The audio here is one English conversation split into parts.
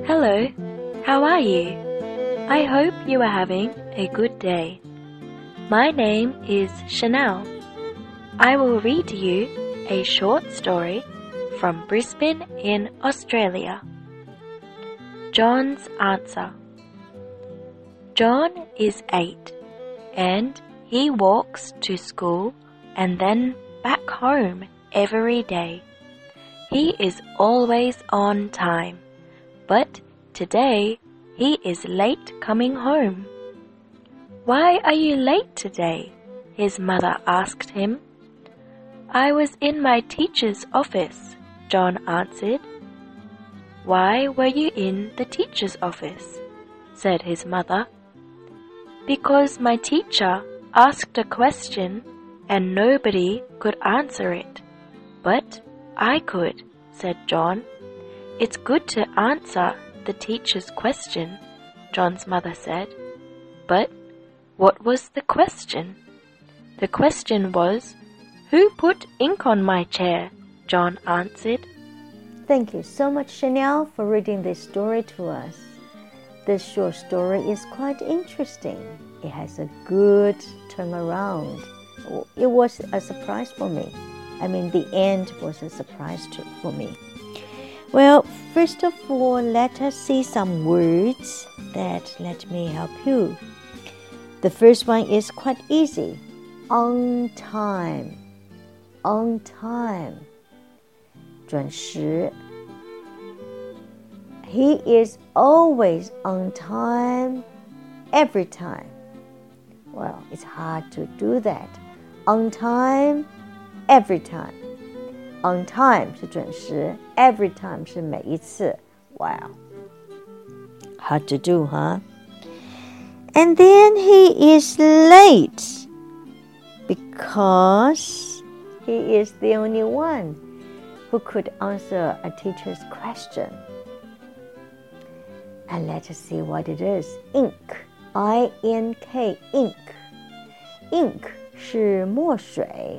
Hello, how are you? I hope you are having a good day. My name is Chanel. I will read you a short story from Brisbane in Australia. John's answer. John is 8 and he walks to school and then back home every day. He is always on time, but today he is late coming home. Why are you late today? His mother asked him. I was in my teacher's office, John answered. Why were you in the teacher's office? Said his mother. Because my teacher asked a question and nobody could answer it. But I could, said John. It's good to answer the teacher's question, John's mother said. But what was the question? The question was, who put ink on my chair? John answered. Thank you so much, Chanel, for reading this story to us. This short story is quite interesting. It has a good turnaround. It was a surprise for me. The end was a surprise for me. Well, first of all, let us see some words that let me help you. The first one is quite easy. On time. On time. 准时. He is always on time, every time. Well, it's hard to do that. On time, every time. On time 是准时 every time 是每一次 Wow. Hard to do, huh? And then he is late because he is the only one who could answer a teacher's question. And let us see what it is. Ink. I-N-K. Ink. Ink 是墨水。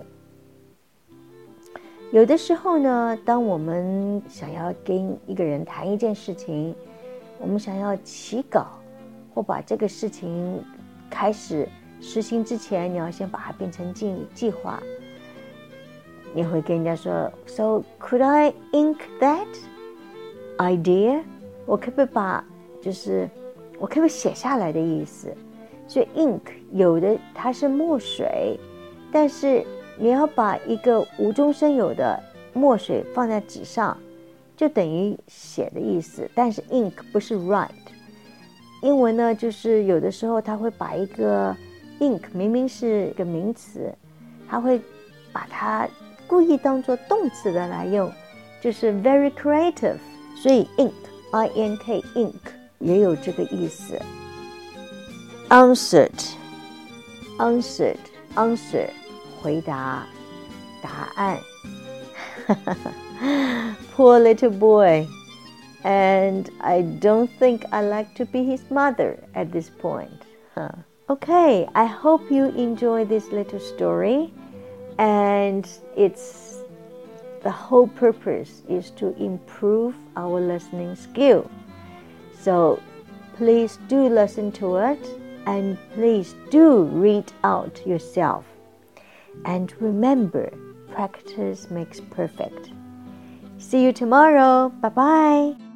有的时候呢，当我们想要跟一个人谈一件事情，我们想要起稿或把这个事情开始实行之前，你要先把它变成计划。你会跟人家说 So could I ink that idea? 我可不可以把我可不可以写下来的意思。所以 ink 有的它是墨水，但是你要把一个无中生有的墨水放在纸上，就等于写的意思。但是 ink 不是 write。英文呢，就是有的时候它会把一个 ink 明明是一个名词，它会把它故意当作动词的来用，就是 very creative。所以 ink I-N-K ink 也有这个意思。Answered 回答答案。Poor little boy. And I don't think I like to be his mother at this point. Okay, I hope you enjoy this little story. And the whole purpose is to improve our listening skill. So please do listen to it. And please do read out yourself. And remember, practice makes perfect. See you tomorrow. Bye-bye.